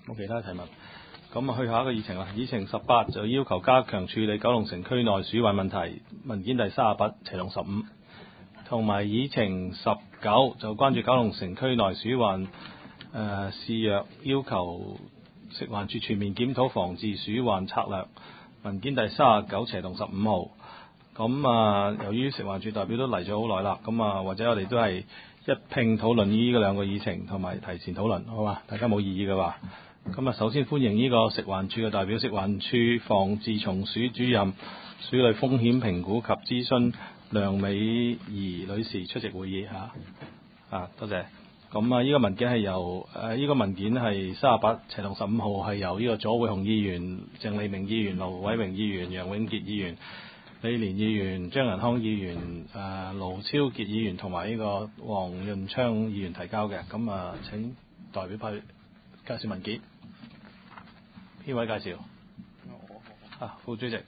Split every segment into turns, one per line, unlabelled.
冇其他提問。咁啊，去下一個議程啦。議程18就要求加強處理九龍城區內鼠患問題，文件第38斜龍15，同埋議程19就關注九龍城區內鼠患肆虐，要求食環署全面檢討防治鼠患策略，文件第39斜龍15號。咁啊，由於食環署代表都嚟咗好耐啦，咁啊，或者我哋都係一併討論呢個兩個議程，同埋提前討論，好嘛？大家冇異議嘅話。咁啊，首先歡迎呢個食環署嘅代表，食環署防治蟲鼠主任、鼠類風險評估及諮詢梁美儀女士出席會議嚇。多謝。咁啊，呢個文件係由呢個文件係38斜龍15號係由呢個左會雄議員、鄭利明議員、盧偉榮議員、楊永傑議員、李連議員、張仁康議員、盧超傑議員同埋呢個黃潤昌議員提交嘅。咁啊，請代表派介紹文件。邊位介紹？副主席。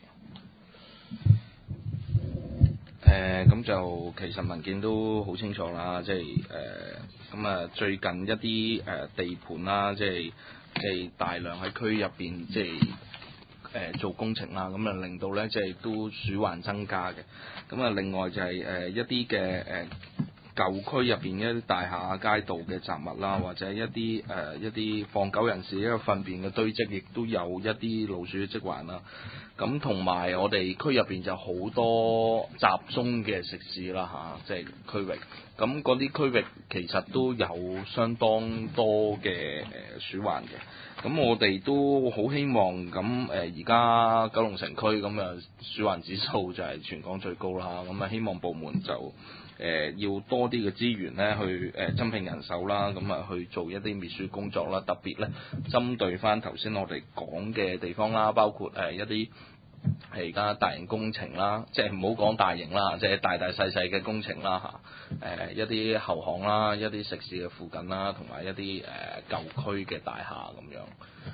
咁就其實文件都好清楚啦，即係咁啊，最近一啲地盤啦，即係大量喺區入邊即係做工程啦，咁啊令到咧即係都鼠患增加嘅。咁啊，另外就係一啲嘅舊區入邊一啲大廈街道嘅雜物啦，或者一啲放狗人士一個糞便嘅堆積，亦都有一啲老鼠嘅積患啦。咁同埋我哋區入邊就好多集中嘅食肆啦即係區域。咁嗰啲區域其實都有相當多嘅鼠患嘅。咁我哋都好希望咁而家九龍城區咁啊鼠患指數就係全港最高啦。咁啊希望部門就要多啲嘅資源咧去增聘人手啦，咁啊去做一啲滅鼠工作啦，特別咧針對翻頭先我哋講嘅地方啦，包括一啲而家大型工程啦，即係唔好講大型啦，即係大大細細嘅工程啦一啲後巷啦，一啲食肆嘅附近啦，同埋一啲舊區嘅大廈咁樣。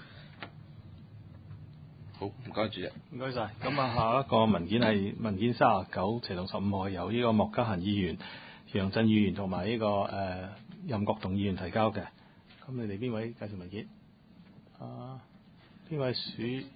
好，唔該主席。
唔該晒。咁啊，下一個文件係文件39斜龍15號，由呢個莫家嫻議員、楊震議員同埋呢個任國棟議員提交嘅。咁你哋邊位介紹文件？邊位鼠？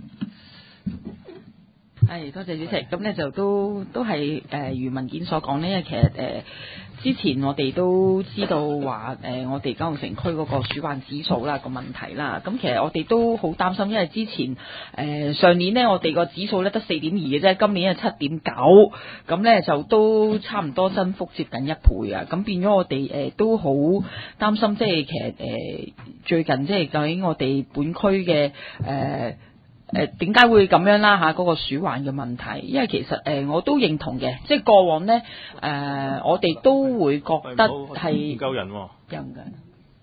係，多謝主席。咁咧就都係如文件所講呢，因為其實之前我哋都知道話我哋九龍城區嗰個鼠患指數啦個問題啦。咁其實我哋都好擔心，因為之前上年呢，我哋個指數咧得4.2嘅啫，今年係7.9，咁咧就都差唔多增幅接近1倍啊。咁變咗我哋都好擔心，即係其實最近即係究竟我哋本區嘅點解會咁樣啦嗰個鼠患嘅問題，因為其實我都認同嘅，即係過往呢，我哋都會覺得係
唔夠人喎。
有唔夠人？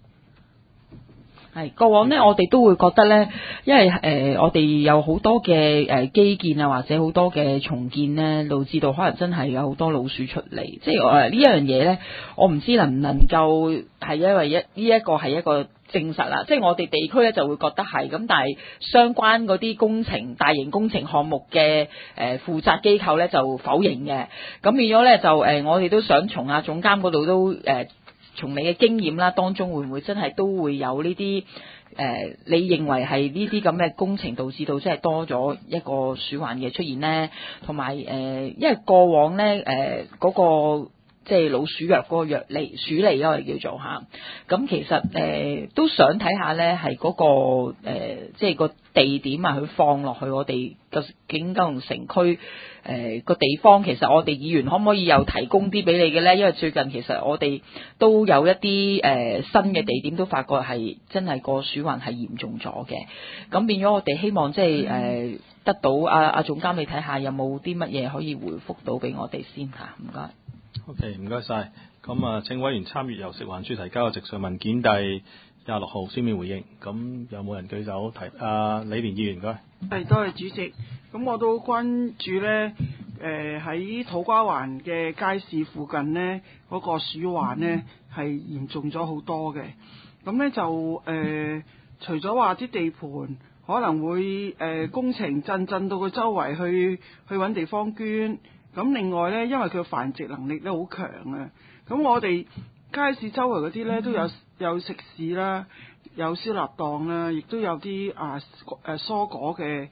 係過往呢，我哋都會覺得呢，因為我哋有好多嘅基建啊，或者好多嘅重建呢，導致到可能真係有好多老鼠出嚟。即係呢樣嘢呢，我唔知能唔能夠係因為呢一個係一個證實啦。即係我哋地區呢就會覺得係咁，但係相關嗰啲工程、大型工程項目嘅負責機構呢就否認嘅。咁變咗呢，就我哋都想從總監嗰度都從你嘅經驗啦，當中會唔會真係都會有呢啲你認為係呢啲咁嘅工程導致到即係多咗一個鼠患嘅出現呢？同埋因為過往呢嗰個即係老鼠藥嗰個藥嚟鼠嚟咯，我哋叫做咁其實都想睇下呢係嗰個即係個地點啊，佢放落去我哋個九龍城區個地方，其實我哋議員可唔可以又提供啲俾你嘅呢？因為最近其實我哋都有一啲新嘅地點都發覺係真係個鼠患係嚴重咗嘅，咁變咗我哋希望即係得到阿總監你睇下有冇啲乜嘢可以回覆到俾我哋先嚇，唔該。
OK， 唔該晒。咁啊，請委員參與由食環署提交嘅直述文件第26號書面回應。咁有冇人舉手提？李連議員，唔該。
係，多謝主席。咁我都關注呢，喺土瓜灣嘅街市附近呢，嗰個鼠患呢係嚴重咗好多嘅。咁呢就除咗話啲地盤可能會工程震到佢周圍去揾地方捐。咁另外呢，因為佢繁殖能力咧好強啊，咁我哋街市周圍嗰啲呢都有食肆啦， 有燒臘檔啦，亦都有啲蔬果嘅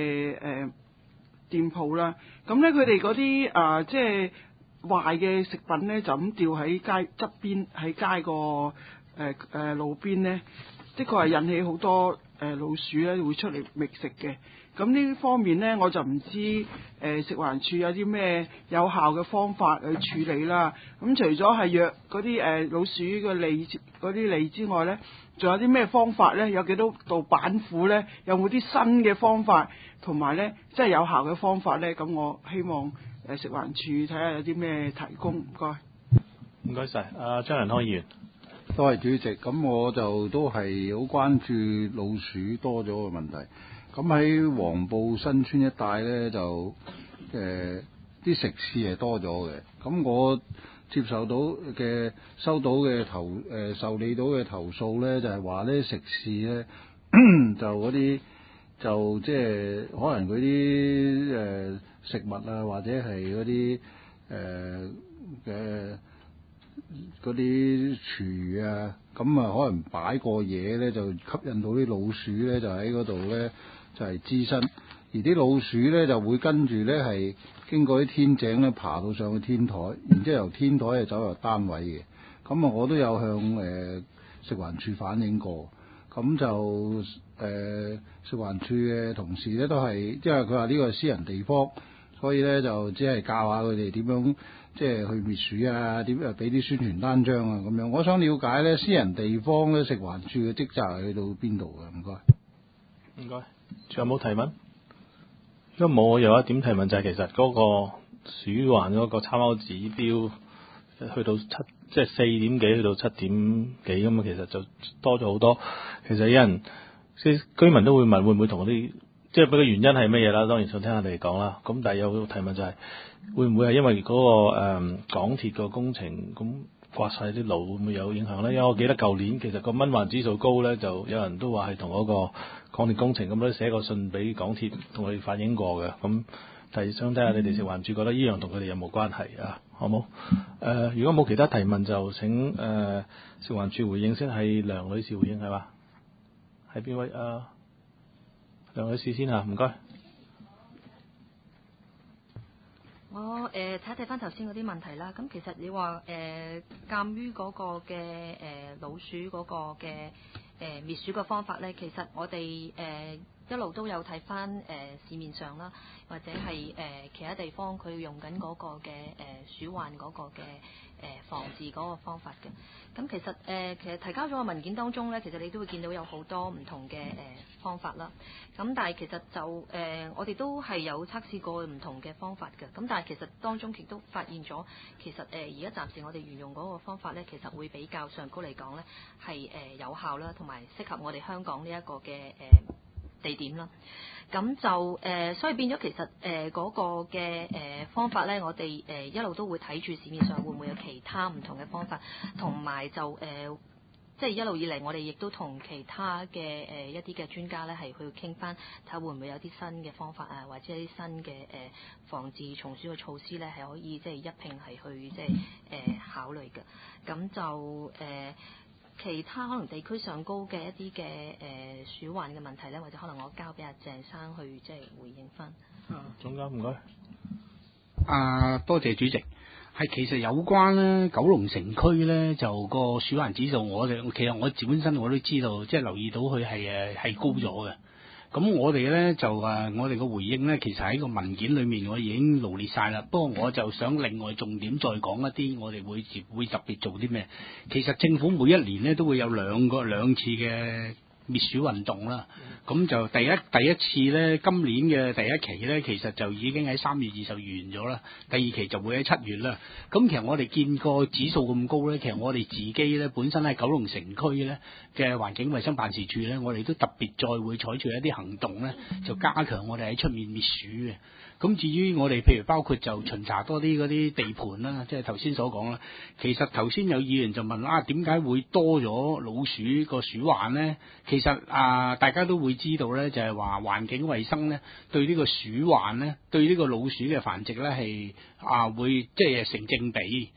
店鋪啦。咁咧佢哋嗰啲即係壞嘅食品咧，就咁掉喺街側邊，喺街個路邊咧，的確係引起好多老鼠咧會出嚟覓食嘅。咁呢方面呢，我就唔知食環署有啲咩有效嘅方法去處理啦。咁除咗係藥嗰啲老鼠嘅脷之外呢，仲有啲咩方法呢？有幾多道板斧呢？有冇啲新嘅方法同埋呢，即係有效嘅方法呢？咁我希望食環署睇下有啲咩提供。唔該。
唔該晒，張仁康議員。
多謝主席。咁我就都係好關注老鼠多咗嘅問題。咁喺黃埔新村一帶呢，就啲食肆係多咗嘅。咁我收到嘅受理到嘅投訴呢，就係話呢食肆呢，就嗰啲就即係可能嗰啲食物啊，或者係嗰啲嗰啲廚餘啊，咁啊可能擺過嘢呢，就吸引到啲老鼠呢，就喺嗰度呢，就係滋生，而啲老鼠呢，就會跟住呢，係經過啲天井呢，爬到上去天台，然之後由天台係走入單位嘅。咁啊，我都有向食環署反映過，咁就食環署嘅同事呢，都係，因為佢話呢個係私人地方，所以呢，就只係教下佢哋點樣即係去滅鼠啊，點俾啲宣傳單張啊咁樣。我想了解呢，私人地方呢，食環署嘅職責係去到邊度嘅？唔該。
唔該。仲有冇提問？如果冇，我有一點提問就係其實嗰個鼠患嗰個參考指標去到即係4點幾去到7點幾咁啊，其實就多咗好多。其實有人即係居民都會問會唔會同嗰啲即係嗰個原因係乜嘢啦？當然想聽下你哋講啦。咁但係有個提問就係會唔會係因為嗰個港鐵個工程咁刮晒啲路會唔會有影響咧？因為我記得舊年其實個蚊患指數高咧，就有人都話係同嗰個港鐵工程咁都寫個信俾港鐵同佢哋反映過嘅。咁但係想睇下你哋食環署覺得呢樣同佢哋有冇關係啊？好冇？如果冇其他提問就請食環署回應先，係梁女士回應係嘛？係邊位梁女士先唔該。
我睇翻頭先嗰啲問題啦，咁其實你話鑑於嗰個嘅老鼠嗰個嘅滅鼠嘅方法咧，其實我哋一路都有睇翻市面上啦，或者係其他地方佢用緊嗰個嘅鼠患嗰個嘅防治嗰個方法嘅。咁其實提交咗個文件當中咧，其實你都會見到有好多唔同嘅方法啦。咁但係其實就我哋都係有測試過唔同嘅方法嘅。咁但係其實當中亦都發現咗，其實而家暫時我哋沿用嗰個方法咧，其實會比較上高嚟講咧係有效啦，同埋適合我哋香港呢一個嘅地點啦。咁就所以變咗其實嗰個嘅方法咧，我哋一路都會睇住市面上會唔會有其他唔同嘅方法，同埋就即係一路以嚟我哋亦都同其他嘅一啲嘅專家咧係去傾翻，睇下會唔會有啲新嘅方法啊，或者一啲新嘅防治蟲鼠嘅措施咧係可以即係一併係去即係考慮嘅。咁就其他可能地區上高嘅一啲嘅鼠患嘅問題咧，或者可能我交俾阿鄭生去即係回應翻。
總監唔該。
多謝主席。係其實有關咧九龍城區咧就個鼠患指數，其實我本身我都知道，即係留意到佢係高咗嘅。咁我哋咧就我哋個回應咧，其實喺個文件裏面我已經羅列晒啦。不過我就想另外重點再講一啲，我哋會特別做啲咩？其實政府每一年咧都會有兩次嘅滅鼠運動啦。咁就第一次咧，今年嘅第一期咧，其實就已經喺3月20完咗啦。第二期就會喺7月啦。咁其實我哋見個指數咁高咧，其實我哋自己咧本身喺九龍城區咧嘅環境衛生辦事處咧，我哋都特別再會採取一啲行動咧，就加強我哋喺出面滅鼠嘅。咁至於我哋譬如包括就巡查多啲嗰啲地盤啦，即係頭先所講啦。其實頭先有議員就問點解會多咗老鼠個鼠患咧？其實大家都會知道咧，就係話環境衛生咧對呢個鼠患咧，對呢個老鼠嘅繁殖咧係會即係成正比。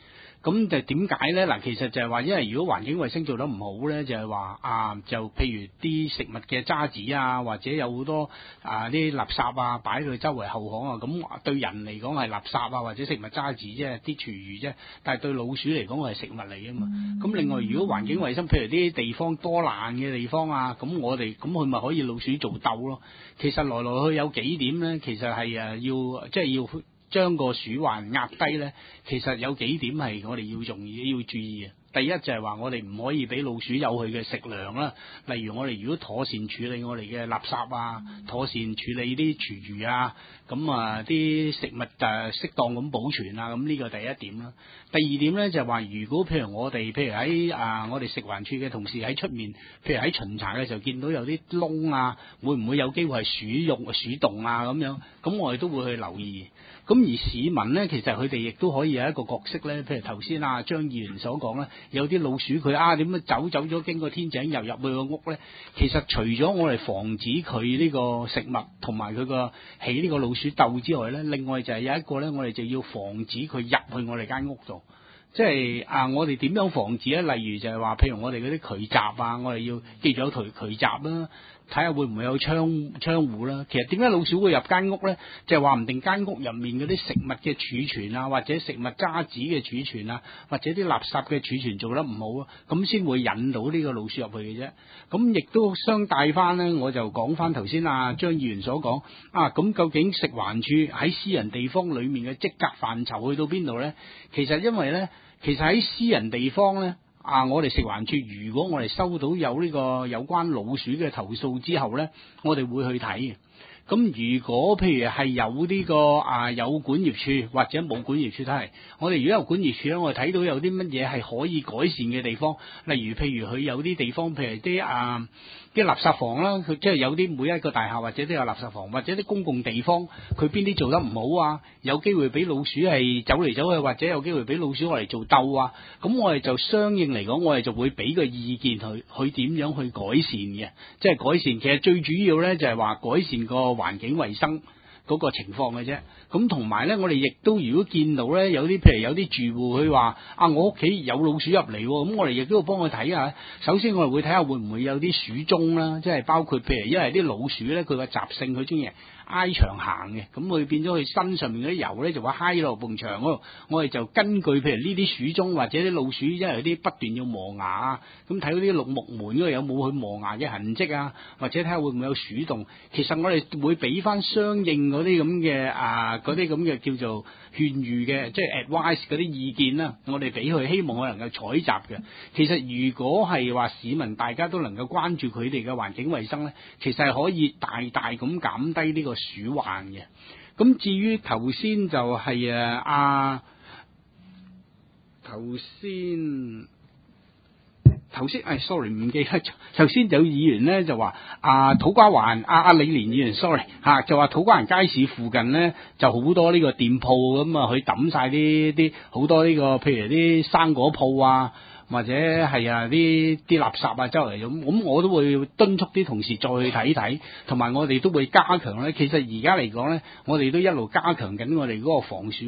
咁就點解咧？嗱，其實就係話，因為如果環境衛生做得唔好咧，就係話就譬如啲食物嘅渣子啊，或者有好多啲垃圾啊擺喺佢周圍後巷啊，咁對人嚟講係垃圾啊，或者食物渣子啫，啲廚餘啫，但係對老鼠嚟講係食物嚟啊嘛。咁另外，如果環境衛生，譬如啲地方多爛嘅地方啊，咁佢咪可以老鼠做竇咯。其實來來去有幾點咧，其實係要將個鼠患壓低咧，其實有幾點係我哋要注意嘅。第一就係話我哋唔可以俾老鼠有佢嘅食糧啦，例如我哋如果妥善處理我哋嘅垃圾啊，妥善處理啲廚餘啊，咁啲食物適當咁保存啊，咁呢個第一點啦。第二點咧就係話，如果譬如我哋喺我哋食環署嘅同事喺出面，譬如喺巡查嘅時候見到有啲窿啊，會唔會有機會係鼠洞啊咁樣？咁我哋都會去留意。咁而市民咧，其實佢哋亦都可以有一個角色咧，譬如頭先張議員所講咧，有啲老鼠佢點樣走咗經過天井入去個屋咧？其實除咗我哋防止佢呢個食物同埋佢個起呢個老鼠竇之外咧，另外就係有一個咧，我哋就要防止佢入去我哋間屋度。即係我哋點樣防止咧？例如就係話，譬如我哋嗰啲渠閘啊，我哋要記住有渠閘啦，睇下會唔會有窗戶啦。其實點解老鼠會入間屋咧？就係話唔定間屋入面嗰啲食物嘅儲存啊，或者食物渣子嘅儲存啊，或者啲垃圾嘅儲存做得唔好啊，咁先會引到呢個老鼠入去嘅啫。咁亦都相帶翻咧，我就講翻頭先張議員所講咁究竟食環署喺私人地方裡面嘅職責範疇去到邊度咧？其實因為咧，其實喺私人地方咧，我哋食環署如果我哋收到有呢個有關老鼠嘅投訴之後咧，我哋會去睇嘅。咁如果譬如係有呢個有管業處或者冇管業處都係，我哋如果有管業處咧，我哋睇到有啲乜嘢係可以改善嘅地方，例如譬如佢有啲地方，譬如啲垃圾房啦，佢即係有啲每一個大廈或者都有垃圾房，或者啲公共地方，佢邊啲做得唔好啊？有機會俾老鼠係走嚟走去，或者有機會俾老鼠嚟做竇啊？咁我哋就相應嚟講，我哋就會俾個意見佢點樣去改善嘅，即係改善。其實最主要咧就係話改善個環境衛生嗰個情況嘅啫。咁同埋咧，我哋亦都如果見到咧有啲譬如有啲住戶佢話我屋企有老鼠入嚟喎，咁我哋亦都要幫佢睇下。首先我哋會睇下會唔會有啲鼠蹤啦，即係包括譬如因為啲老鼠咧佢個習性佢中意挨牆行嘅，咁佢變咗佢身上面嗰啲油咧就會揩落埲牆嗰度。我哋就根據譬如呢啲鼠蹤或者啲老鼠因為有啲不斷要磨牙啊，咁睇到啲綠木門嗰度有冇去磨牙嘅痕跡啊，或者睇下會唔會有鼠洞。其實我哋會俾翻相應嗰啲咁嘅嗰啲咁嘅叫做勸喻嘅，即係 advice 嗰啲意見啦，我哋俾佢，希望佢能夠採集嘅。其實如果係話市民大家都能夠關注佢哋嘅環境衛生咧，其實係可以大大咁減低呢個鼠患嘅。咁至於頭先就係sorry 唔記得咗。頭先有議員咧就話土瓜灣李連議員 sorry 就話土瓜灣街市附近咧就好多呢個店鋪咁佢抌晒啲好多呢個譬如啲生果鋪啊，或者係啲垃圾周圍咁我都會敦促啲同事再去睇睇，同埋我哋都會加強咧。其實而家嚟講咧，我哋都一路加強緊我哋嗰個防鼠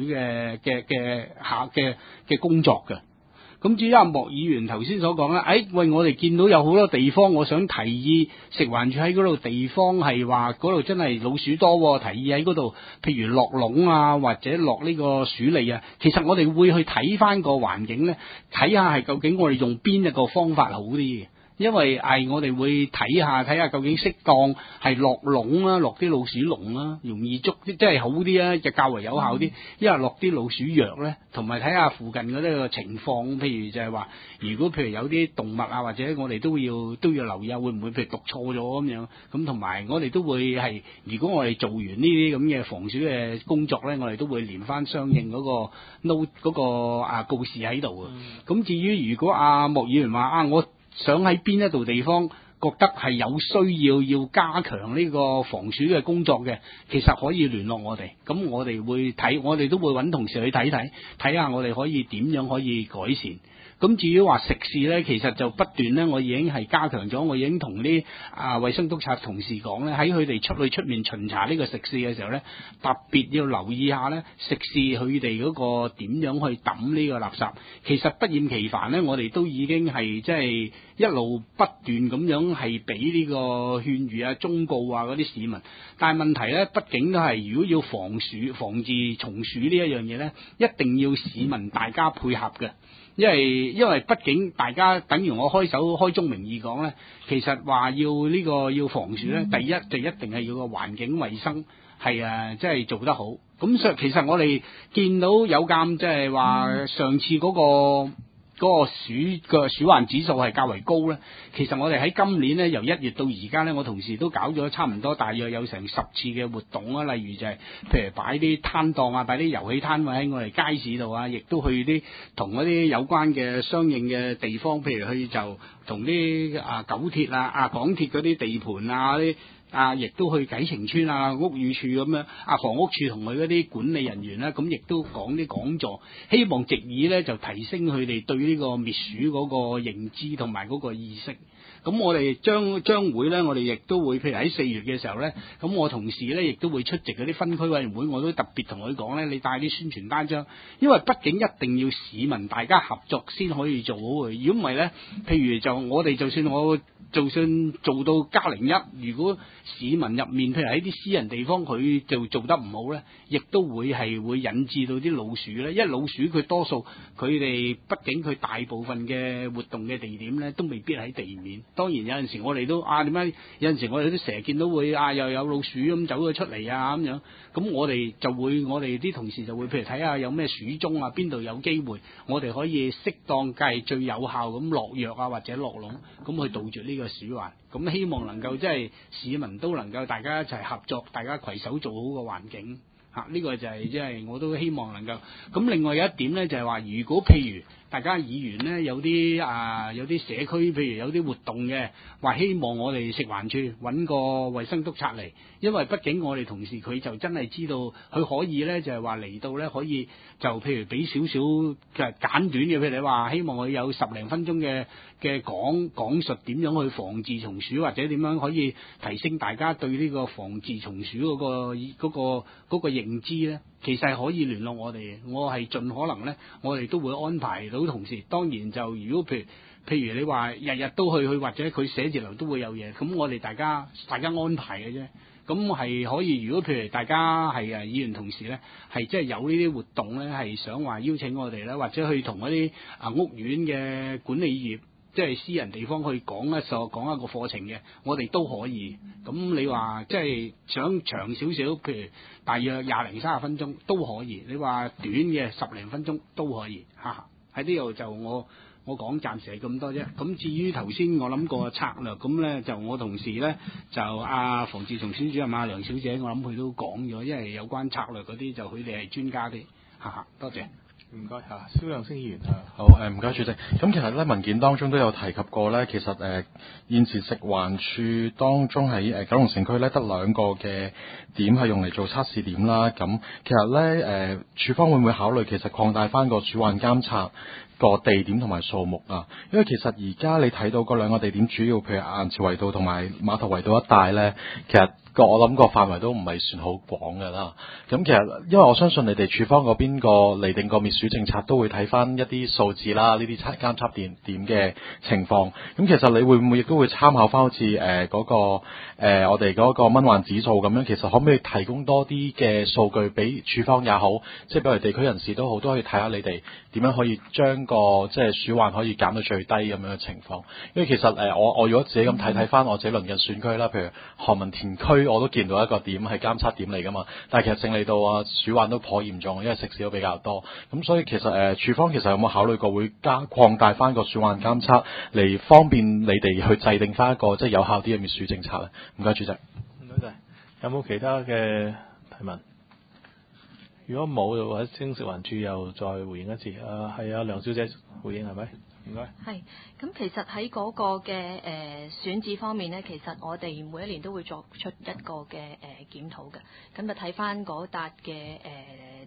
嘅工作嘅。咁至於莫議員頭先所講咧，喂，我哋見到有好多地方，我想提議食環署喺嗰度地方係話嗰度真係老鼠多，提議喺嗰度譬如落籠啊，或者落呢個鼠餌啊。其實我哋會去睇翻個環境咧，睇下係究竟我哋用邊一個方法好啲嘅。因為我哋會睇下究竟適當係落籠啦，落啲老鼠籠啦，容易捉啲，即係好啲啊，就較為有效啲。因為落啲老鼠藥咧，同埋睇下附近嗰啲個情況，譬如就係話，如果譬如有啲動物或者我哋都要留意下，會唔會譬如毒錯咗咁樣。咁同埋我哋都會如果我哋做完呢啲咁嘅防鼠嘅工作咧，我哋都會連翻相應嗰個 note 嗰個告示喺度嘅。咁至於如果莫議員話我想喺邊一度地方覺得係有需要加強呢個防鼠嘅工作嘅，其實可以聯絡我哋，咁我哋會睇，我哋都會揾同事去睇下我哋可以點樣可以改善。 咁至於話食肆咧，其實就不斷咧，我已經係加強咗，我已經同啲衛生督察同事講咧，喺佢哋出面巡查呢個食肆嘅時候咧，特別要留意下咧，食肆佢哋嗰個點樣去抌呢個垃圾。其實不厭其煩咧，我哋都已經係即係一路不斷咁樣係俾呢個勸喻啊、忠告啊嗰啲市民。但係問題咧，畢竟都係如果要防治蟲鼠呢一樣嘢咧，一定要市民大家配合嘅。因為畢竟大家等於我開宗明義講咧，其實話要防鼠咧，第一就一定係要個環境衛生係即係做得好。咁其實我哋見到有鑑即係話上次嗰個鼠患指數係較為高咧，其實我哋喺今年咧由1月到而家咧，我同事都搞咗差唔多大約有成10次嘅活動啊，例如就係譬如擺啲攤檔啊，擺啲遊戲攤位喺我哋街市度啊，亦都去啲同嗰啲有關嘅相應嘅地方，譬如去就同啲九鐵港鐵嗰啲地盤啊啲。亦都去啟晴邨啊、屋宇署咁樣，房屋署同佢嗰啲管理人員咧，咁亦都講啲講座，希望藉以咧就提升佢哋對呢個滅鼠嗰個認知同埋嗰個意識。咁我哋將會咧，我哋亦都會，譬如喺4月嘅時候咧，咁我同事咧亦都會出席嗰啲分區委員會，我都特別同佢講咧，你帶啲宣傳單張，因為畢竟一定要市民大家合作先可以做好佢。如果唔係咧，譬如就我哋就算做到+01，如果市民入面譬如喺啲私人地方佢就做得唔好咧，亦都會引致到啲老鼠咧。因為老鼠佢多數佢哋畢竟佢大部分嘅活動嘅地點咧都未必喺地面。當然有陣時我哋都點解有陣時我哋都成日見到會又有老鼠咁走咗出嚟咁樣，咁我哋啲同事就會譬如睇下有咩鼠蹤啊，邊度有機會，我哋可以適當計最有效咁落藥啊或者落籠咁去杜絕呢個鼠患。咁希望能夠即係市民都能夠大家一齊合作，大家攜手做好個環境。呢個就係即係我都希望能夠。咁另外有一點咧，就係話如果譬如大家議員咧有啲社區，譬如有啲活動嘅，話希望我哋食環署揾個衛生督察嚟，因為畢竟我哋同事佢就真係知道，佢可以咧就係話嚟到咧可以就譬如俾少少嘅簡短嘅，譬如你話希望佢有10零分鐘嘅講述點樣去防治蟲鼠，或者點樣可以提升大家對呢個防治蟲鼠嗰個認知咧，其實係可以聯絡我哋。我係盡可能咧，我哋都會安排到同事。當然就如果譬如你話日日都去或者佢寫字樓都會有嘢，咁我哋大家安排嘅啫。咁係可以，如果譬如大家係議員同事咧，係即係有呢啲活動咧，係想話邀請我哋咧，或者去同嗰啲屋苑嘅管理業，即係私人地方去講一個課程嘅，我哋都可以。咁你話即係想長少少，譬如大約20零30分鐘都可以。你話短嘅10零分鐘都可以。喺呢度就我講暫時係咁多啫。咁至於頭先我諗個策略，咁咧就我同事咧就防治蟲鼠主任梁小姐，我諗佢都講咗，因為有關策略嗰啲就佢哋係專家啲。多謝。
唔該嚇，蕭亮星議員
好唔該主席。咁其實咧文件當中都有提及過咧，其實現時食環署當中喺九龍城區咧得2個嘅點係用嚟做測試點啦。咁其實咧署方會唔會考慮其實擴大翻個鼠患監察個地點同埋數目啊？因為其實而家你睇到嗰2個地點，主要譬如顏朝圍道同埋碼頭圍道一帶咧，其實我諗個範圍都唔係算好廣㗎啦。咁其實因為我相信你哋署方嗰邊個釐定個滅鼠政策都會睇翻一啲數字啦，呢啲監測點嘅情況。咁其實你會唔會亦都會參考翻好似我哋嗰個蚊患指數咁樣？其實可唔可以提供多啲嘅數據俾署方也好，即係俾我哋地區人士都好，都可以睇下你哋點樣可以將個即係鼠患可以減到最低咁樣嘅情況。因為其實我如果自己咁睇翻我自己鄰近選區啦，譬如何文田區，我都見到一個點係監測點嚟㗎嘛。但係其實勝利道鼠患都頗嚴重，因為食肆都比較多。咁所以其實署方其實有冇考慮過會擴大翻個鼠患監測嚟方便你哋去制定翻一個即係有效啲嘅滅鼠政策咧？唔該，主席。
唔該晒。有冇其他嘅提問？如果冇嘅話，請食環署又再回應一次。係梁小姐回應係咪？唔該。係。
咁其實喺嗰個嘅選址方面呢，其實我哋每一年都會作出一個嘅檢討嘅。咁就睇翻嗰笪嘅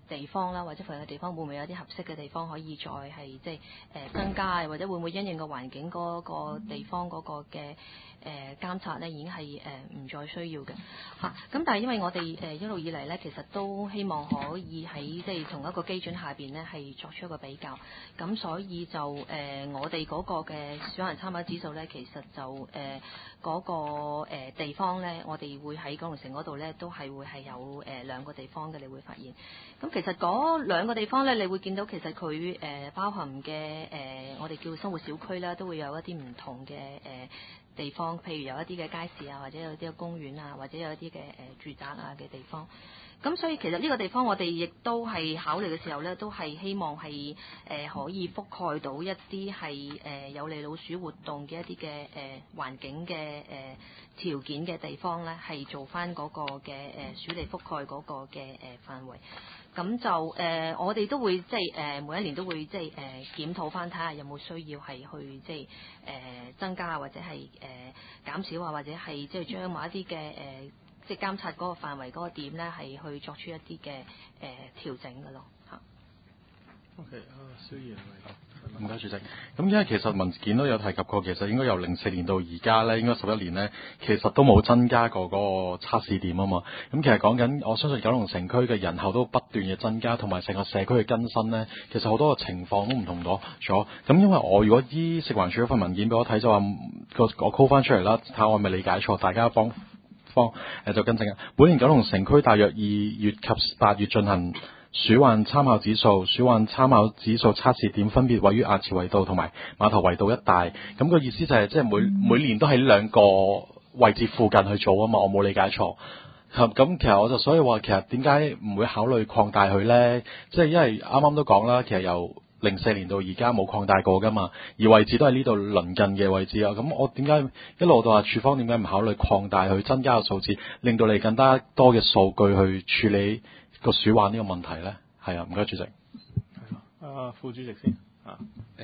地方啦，或者附近嘅地方會唔會有啲合適嘅地方可以再係即係增加啊，或者會唔會因應個環境嗰個地方嗰個嘅監察咧已經係唔再需要嘅嚇。咁但係因為我哋一路以嚟咧，其實都希望可以喺即係同一個基準下邊咧係作出一個比較，咁所以就我哋嗰個嘅鼠患參考指數咧，其實就嗰個地方咧，我哋會喺九龍城嗰度咧，都係會係有兩個地方嘅，你會發現。咁其實嗰兩個地方咧，你會見到其實佢包含嘅我哋叫生活小區啦，都會有一啲唔同嘅地方，譬如有一啲嘅街市啊，或者有啲嘅公園啊，或者有一啲嘅住宅啊嘅地方。咁所以其實呢個地方我哋亦都係考慮嘅時候咧，都係希望係可以覆蓋到一啲係有利老鼠活動嘅一啲嘅環境嘅條件嘅地方咧，係做翻嗰個嘅鼠嚟覆蓋嗰個嘅範圍。咁就我哋都會即係每一年都會即係檢討翻，睇下有冇需要係去即係增加或者係減少啊，或者係即係將某一啲嘅即係監察嗰個範圍嗰個點咧，係去作出一啲嘅調整嘅咯嚇。
OK，蕭議員
唔該，主席。咁因為其實文件都有提及過，其實應該由04年到而家咧，應該11年咧，其實都冇增加過嗰個測試點啊嘛。咁其實講緊，我相信九龍城區嘅人口都不斷嘅增加，同埋成個社區嘅更新咧，其實好多個情況都唔同咗。咁因為我如果依食環署嗰份文件俾我睇，就話我 call 翻出嚟啦，睇下我係咪理解錯，大家幫就更正啊。本年九龍城區大約2月及8月進行鼠患參考指數測試點分別位於亞慈圍道同埋碼頭圍道一帶。咁個意思就係即係每年都喺兩個位置附近去做啊嘛，我冇理解錯。咁其實我就所以話，其實點解唔會考慮擴大佢呢？即係因為啱啱都講啦，其實由04年到而家冇擴大過噶嘛，而位置都係呢度鄰近嘅位置啊。咁我點解一路到話處方點解唔考慮擴大去增加個數字，令到你更加多嘅數據去處理個鼠患呢個問題咧？係啊，唔該主席。
副主席先啊。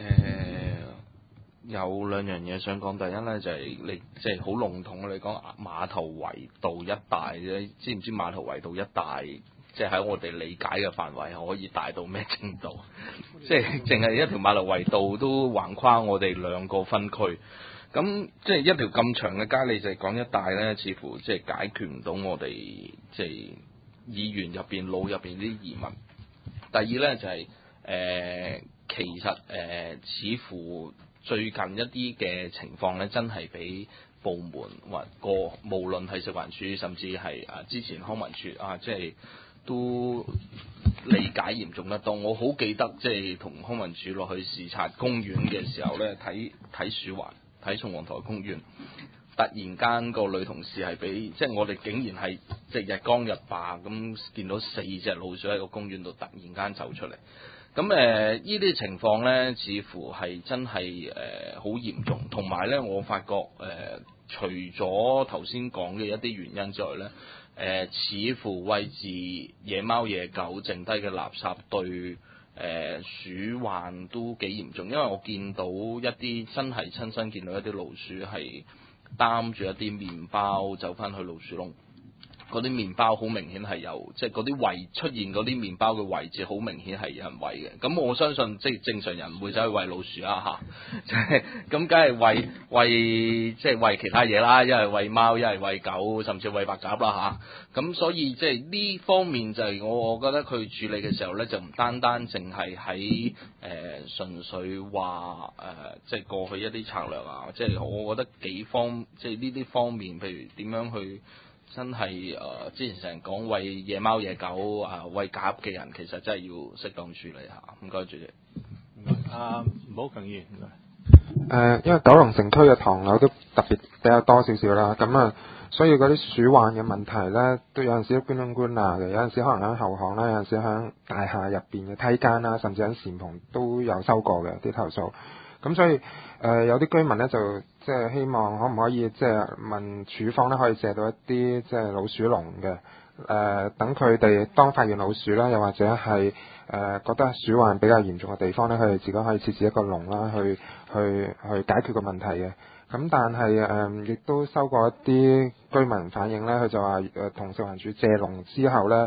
有兩樣嘢想講，第一咧就係你即係好籠統嚟講碼頭圍道一帶啫，知唔知碼頭圍道一帶即係喺我哋理解嘅範圍可以大到咩程度？即係淨係一條碼頭圍道都橫跨我哋兩個分區，咁即係一條咁長嘅街，你就係講一帶咧，似乎即係解決唔到我哋即係議員入邊腦入邊啲疑問。第二咧就係其實似乎最近一啲嘅情況咧，真係俾部門或無論係食環署，甚至係之前康文署即係都理解嚴重得多。我好記得即係同康文署落去視察公園嘅時候咧，睇鼠環，睇宋皇台公園，突然間個女同事係俾即係我哋竟然係即係日光日白咁見到4隻老鼠喺個公園度突然間走出嚟。咁呢啲情況咧，似乎係真係好嚴重，同埋咧，我發覺除咗頭先講嘅一啲原因之外咧，似乎餵飼野貓野狗剩低嘅垃圾對鼠患都幾嚴重，因為我見到一啲真係親身見到一啲老鼠係擔住一啲麵包走翻去老鼠窿。嗰啲麵包好明顯係有，即係嗰啲位出現嗰啲麵包嘅位置好明顯係有人餵嘅。咁我相信即係正常人唔會走去餵老鼠啊嚇，即係咁梗係餵即係餵其他嘢啦，一係餵貓，一係餵狗，甚至餵白鴿啦嚇。咁所以即係呢方面就係我覺得佢處理嘅時候咧，就唔單單淨係喺純粹話即係過去一啲策略啊，即係我覺得即係呢啲方面，譬如點樣去。真係之前成日講餵野貓野狗餵鴿嘅人，其實真係要適當處理下。唔該，主席。
吳寶強議員，唔該。
因為九龍城區嘅唐樓都特別比較多少少啦，咁所以嗰啲鼠患嘅問題咧，都有陣時都官官啊嘅，有陣時可能喺後巷啦，有陣時喺大廈入邊嘅梯間啦，甚至喺簷篷都有收過嘅啲投訴。咁所以有啲居民咧就即係希望可唔可以即係問署方咧可以借到一啲即係老鼠籠嘅，等佢哋當發現老鼠啦，又或者係覺得鼠患比較嚴重嘅地方咧，佢哋自己可以設置一個籠啦，去解決個問題嘅。咁但係亦都收過一啲居民反映咧，佢就話同食環署借籠之後咧，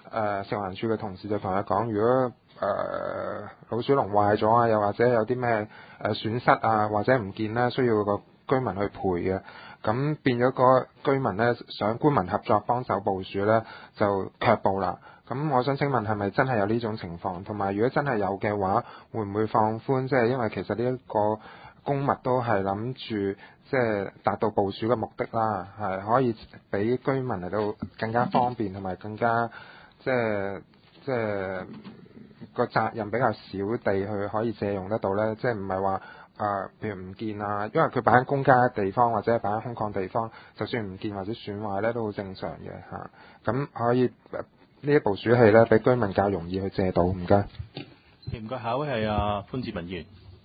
食環署嘅同事就同佢講，如果老鼠籠壞咗啊，又或者有啲咩損失啊，或者唔見咧，需要個居民去賠嘅。咁變咗個居民咧想官民合作幫手捕鼠咧，就卻步啦。咁我想請問係咪真係有呢種情況？同埋如果真係有嘅話，會唔會放寬？即係因為其實呢一個公物都係諗住即係達到捕鼠嘅目的啦，係可以俾居民嚟到更加方便同埋更加即係個責任比較少地去可以借用得到咧，即係唔係話譬如唔見啊，因為佢擺喺公家嘅地方或者係擺喺空曠地方，就算唔見或者損壞咧都好正常嘅嚇。咁可以呢一部鼠器咧，俾居民較容易去借到。唔該。
唔該，下一位係阿潘志文議員。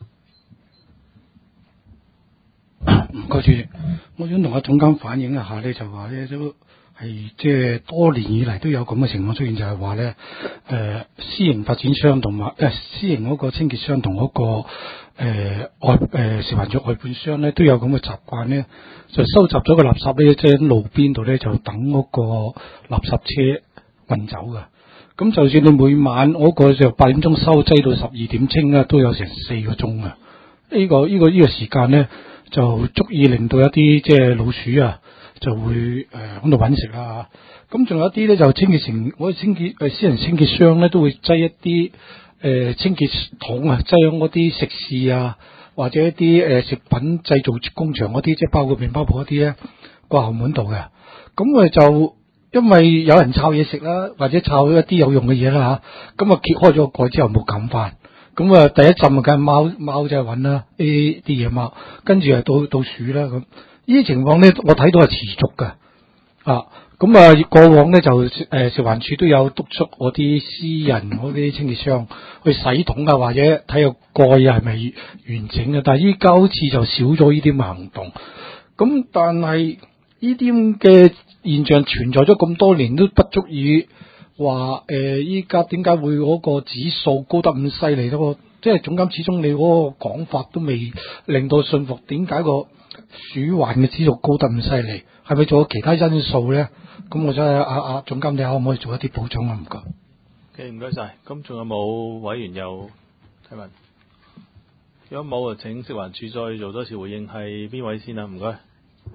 唔該主席，我想同阿總監反映一下咧，就話咧都係即係多年以嚟都有咁嘅情況出現，就係話咧私營發展商同埋私營嗰個清潔商同嗰個食環署外判商咧都有咁嘅習慣咧，就收集咗個垃圾咧，即係喺路邊度咧就等嗰個垃圾車運走㗎。咁就算你每晚嗰個就8點鐘收，擠到12點清啦，都有成4個鐘啊！呢個時間咧，就足以令到一啲即係老鼠啊，就會喺度揾食啦。咁仲有一啲咧就清潔成我哋私人清潔商咧都會擠一啲清潔桶啊，擠喺嗰啲食肆啊，或者一啲食品製造工場嗰啲，即係包括麵包鋪嗰啲咧掛後門度嘅。咁就因為有人摷嘢食啦，或者摷一啲有用嘅嘢啦嚇，咁揭開咗個蓋之後冇冚翻。咁第一陣梗係貓就係揾啦，啲野貓，跟住到鼠啦咁。呢啲情況咧，我睇到係持續㗎。咁過往咧就食環署都有督促我啲私人嗰啲清潔商去洗桶啊，或者睇下蓋係咪完整嘅。但係依家好似就少咗呢啲咁嘅行動。咁但係呢啲咁嘅現象存在咗咁多年，都不足以話依家點解會嗰個指數高得咁犀利咯？即係總監，始終你嗰個講法都未令到信服，點解個鼠患嘅指數高得咁犀利？係咪仲有其他因素咧？咁我想阿總監，你可唔可以做一啲補充啊？唔該。
嘅唔該晒。咁仲有冇委員有提問？如果冇，就請食環署再做多次回應。係邊位先啊？唔該。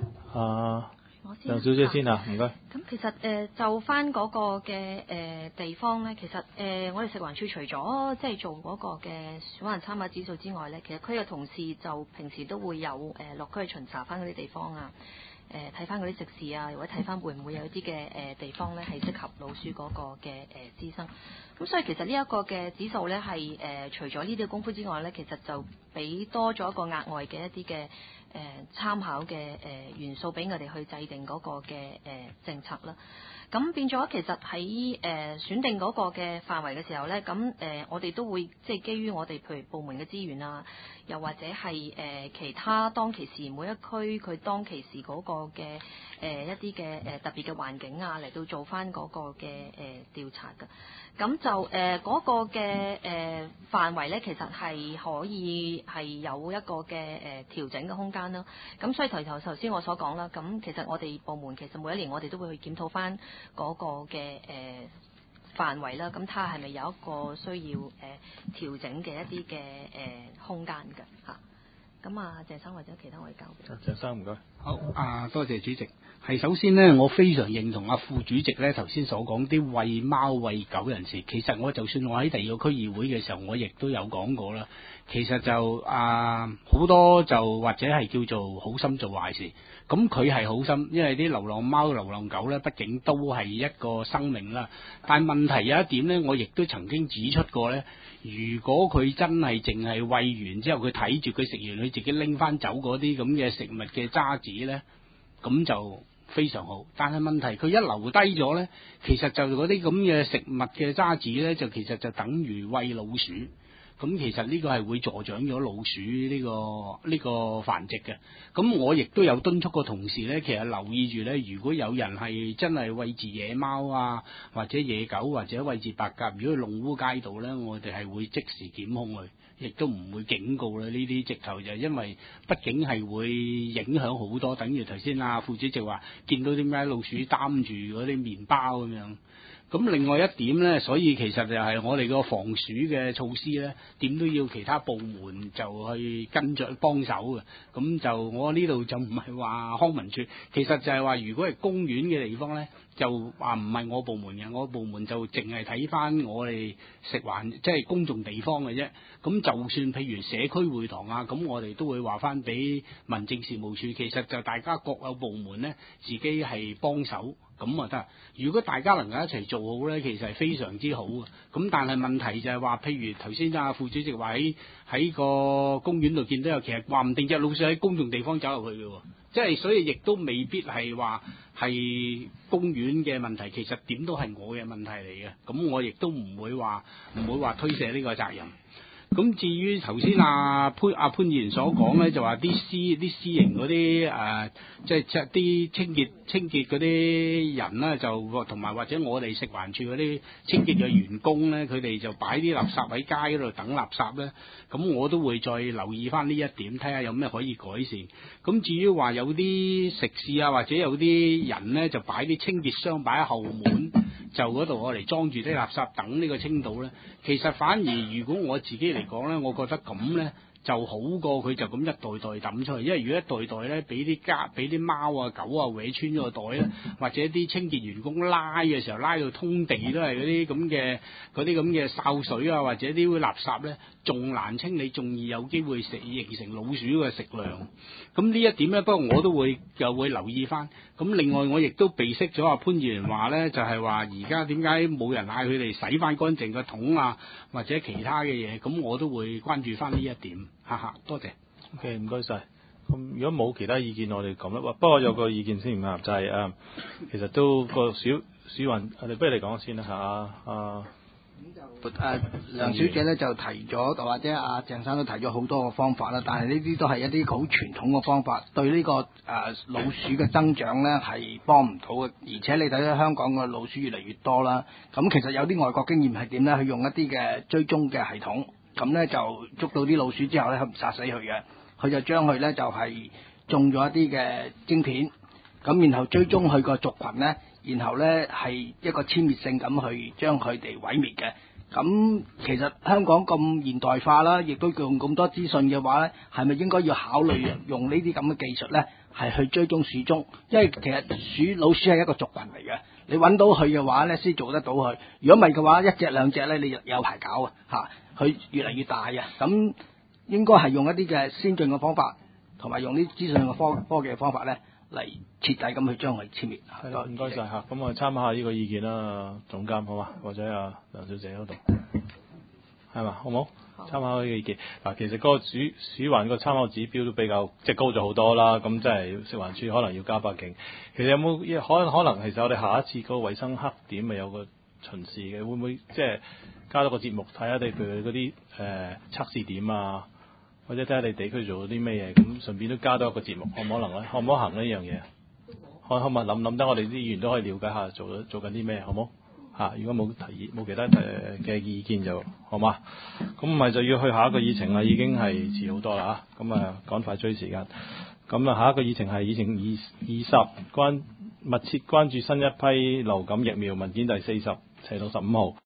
楊小姐先啊，唔該。
咁其實就翻嗰個嘅地方咧，其實我哋食環署除咗即係做嗰個嘅鼠患參考指數之外咧，其實佢嘅同事就平時都會有落區去巡查翻嗰啲地方啊，睇翻嗰啲食肆啊，或者睇翻會唔會有一啲嘅地方咧係適合老鼠嗰個嘅滋生。咁所以其實呢一個嘅指數咧係除咗呢啲功夫之外咧，其實就俾多咗一個額外嘅一啲嘅參考嘅元素俾我哋去制定嗰個嘅政策啦。咁變咗其實喺選定嗰個嘅範圍嘅時候咧，咁我哋都會即係基於我哋譬如部門嘅資源啊，又或者係其他當其時每一區佢當其時嗰個嘅一啲嘅特別嘅環境啊，嚟到做翻嗰個嘅調查㗎。咁就嗰個嘅範圍咧，其實係可以係有一個嘅調整嘅空間啦。咁所以頭先我所講啦，咁其實我哋部門其實每一年我哋都會去檢討翻嗰個嘅範圍啦。咁睇下係咪有一個需要調整嘅一啲嘅空間㗎嚇。咁鄭生或者其他位交俾。
鄭生唔該。
好多謝主席。係首先呢，我非常認同副主席呢頭先所講啲餵貓餵狗人士。其實我就算我喺第二個區議會嘅時候，我亦都有講過啦。其實就好多就或者係叫做好心做壞事。咁佢係好心，因為啲流浪貓、流浪狗呢，畢竟都係一個生命啦。但問題有一點呢，我亦都曾經指出過呢，如果佢真係淨係餵完之後，佢睇住佢食完，佢自己拎翻走嗰啲咁嘅食物嘅渣子呢，咁就非常好。但係問題佢一留低咗呢，其實就嗰啲咁嘅食物嘅渣子呢，就其實就等於餵老鼠。咁其實呢個係會助長咗老鼠呢個繁殖嘅。咁我亦都有敦促個同事呢，其實留意住呢，如果有人係真係餵飼野貓啊，或者野狗或者餵飼白鴿，如果佢弄污街道呢，我哋係會即時檢控佢，亦都唔會警告啦。呢啲直頭就因為畢竟係會影響好多，等於頭先副主席話見到點解老鼠擔住嗰啲麵包咁樣。 咁另外一點咧，所以其實就係我哋個防鼠嘅措施咧，點都要其他部門就去跟著幫手嘅。咁就我呢度就唔係話康文署，其實就係話如果係公園嘅地方咧，就話唔係我部門嘅，我部門就淨係睇翻我哋食環即係公眾地方嘅啫。咁就算譬如社區會堂啊，咁我哋都會話翻俾民政事務處，其實就大家各有部門咧，自己係幫手。咁啊得，如果大家能夠一齊做好咧，其實係非常之好嘅。咁但係問題就係話，譬如頭先阿副主席話喺個公園度見到有，其實話唔定隻老鼠喺公眾地方走入去嘅喎，即係所以亦都未必係話係公園嘅問題，其實點都係我嘅問題嚟嘅。咁我亦都唔會話推卸呢個責任。咁至於頭先阿潘議員所講咧，就話啲私營嗰啲即係啲清潔嗰啲人咧，就同埋或者我哋食環署嗰啲清潔嘅員工咧，佢哋就擺啲垃圾喺街嗰度等垃圾咧。咁我都會再留意翻呢一點，睇下有咩可以改善。咁至於話有啲食肆啊，或者有啲人咧，就擺啲清潔箱擺喺後門，就嗰度我嚟裝住啲垃圾等呢個清倒咧。其實反而如果我自己嚟講咧，我覺得咁咧就好過佢就咁一袋袋抌出去，因為如果一袋袋咧俾啲貓啊狗啊搲穿咗個袋咧，或者啲清潔員工拉嘅時候拉到通地都係嗰啲咁嘅潲水啊，或者啲垃圾咧，仲難清理，仲易有機會形成老鼠嘅食糧。咁呢一點咧，不過我都會留意翻。咁另外我亦都備悉咗阿潘議員話咧，就係話而家點解冇人嗌佢哋洗翻乾淨個桶啊，或者其他嘅嘢，咁我都會關注翻呢一點。哈哈，多謝。
OK， 唔該晒。咁如果冇其他意見，我哋講啦。不過有個意見先唔啱，就係其實都個鼠患，不如你講先啦嚇。
梁小姐咧就提咗，或者阿鄭生都提咗好多個方法啦，但係呢啲都係一啲好傳統嘅方法，對呢個老鼠嘅增長咧係幫唔到嘅。而且你睇到香港嘅老鼠越嚟越多啦，咁其實有啲外國經驗係點咧？佢用一啲嘅追蹤嘅系統，咁咧就捉到啲老鼠之後咧，佢唔殺死佢嘅，佢就將佢咧就係種咗一啲嘅晶片，咁然後追蹤佢個族群咧，然後咧係一個殲滅性咁去將佢哋毀滅嘅。咁其實香港咁現代化啦，亦都用咁多資訊嘅話咧，係咪應該要考慮用呢啲咁嘅技術咧，係去追蹤鼠蹤？因為其實老鼠係一個族群嚟嘅，你揾到佢嘅話咧，先做得到佢。如果唔係嘅話，一隻兩隻咧，你有排搞啊嚇！佢越嚟越大啊，咁應該係用一啲嘅先進嘅方法，同埋用啲資訊嘅科技嘅方法咧，嚟徹底咁去將佢殲滅。
係啦，唔該晒嚇。咁我參考下呢個意見啦，總監好嘛？或者阿梁小姐嗰度係嘛？好冇？參考呢個意見。嗱，其實嗰個鼠患個參考指標都比較即係高咗好多啦。咁即係食環署可能要加把勁。其實有冇可能其實我哋下一次嗰個衞生黑點咪有個巡視嘅？會唔會即係加多個節目睇下你譬如嗰啲測試點啊？或者睇下你地區做咗啲咩嘢，咁順便都加多一個節目，可唔可能咧？可唔可行呢樣嘢？可唔可諗得我哋啲議員都可以了解下做緊啲咩，好冇？嚇，如果冇其他嘅意見就好嘛？咁咪就要去下一個議程啦，已經係遲好多啦嚇，咁趕快追時間。咁下一個議程係議程20，密切關注新一批流感疫苗文件第40，斜到15號。